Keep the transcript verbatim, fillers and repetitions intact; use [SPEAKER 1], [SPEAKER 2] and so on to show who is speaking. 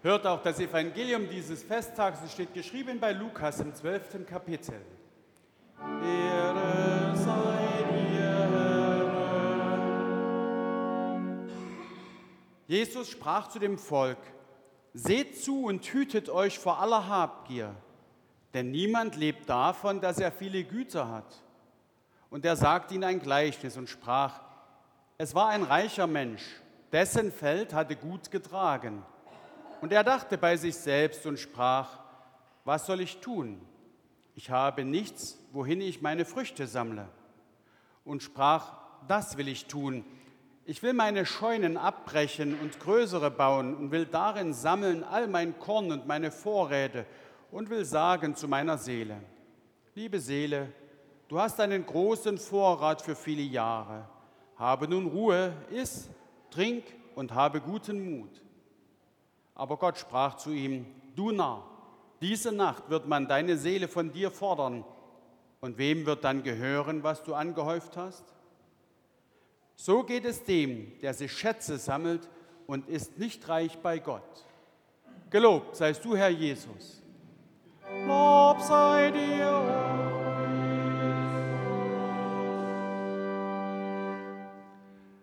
[SPEAKER 1] Hört auch das Evangelium dieses Festtags, es steht geschrieben bei Lukas im zwölften Kapitel. Ehre sei dir, Herr. Jesus sprach zu dem Volk: Seht zu und hütet euch vor aller Habgier, denn niemand lebt davon, dass er viele Güter hat. Und er sagte ihnen ein Gleichnis und sprach: Es war ein reicher Mensch, dessen Feld hatte gut getragen. Und er dachte bei sich selbst und sprach: Was soll ich tun? Ich habe nichts, wohin ich meine Früchte sammle. Und sprach: Das will ich tun. Ich will meine Scheunen abbrechen und größere bauen und will darin sammeln all mein Korn und meine Vorräte und will sagen zu meiner Seele: Liebe Seele, du hast einen großen Vorrat für viele Jahre. Habe nun Ruhe, iss, trink und habe guten Mut. Aber Gott sprach zu ihm: Du Narr, diese Nacht wird man deine Seele von dir fordern. Und wem wird dann gehören, was du angehäuft hast? So geht es dem, der sich Schätze sammelt und ist nicht reich bei Gott. Gelobt seist du, Herr Jesus. Lob sei